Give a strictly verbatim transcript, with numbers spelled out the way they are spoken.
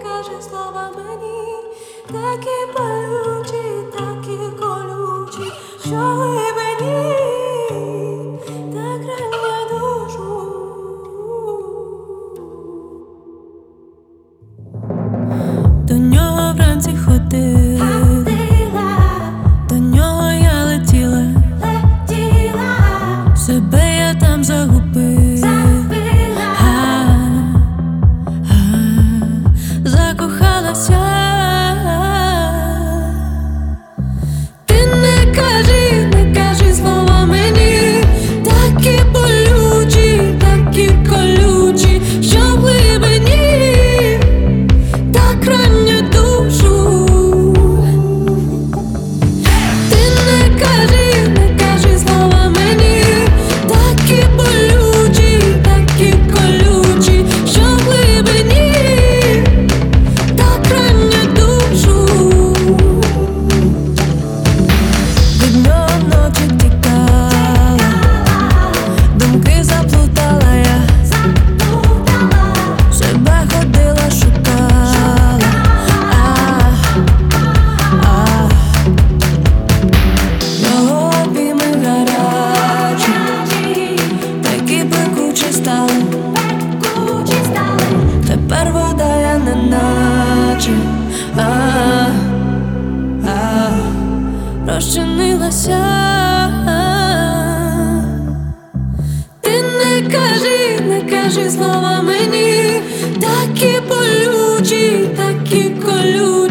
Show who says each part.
Speaker 1: кажи слова мені, такі болючі, такі колючі, що глибині так рання душу. До нього вранці ходила, до нього я летіла, летіла, себе я там загубила, загубила, а, а, закохалася. Ти не кажи, не кажи слова мені, такі болючі, такі колючі, що в глибині так рання душу. Ти не кажи, не кажи слова мені, такі болючі, такі колючі, що в глибині так рання душу. Від нього вночі тікала, думки заплутала я, себе ходила, шукала, а, а. Його обійми гарячі, такі пекучі стали, тепер вода я не наче, а, а, розчинилася. Ти не кажи, не кажи слова мені, такі болючі, такі колючі.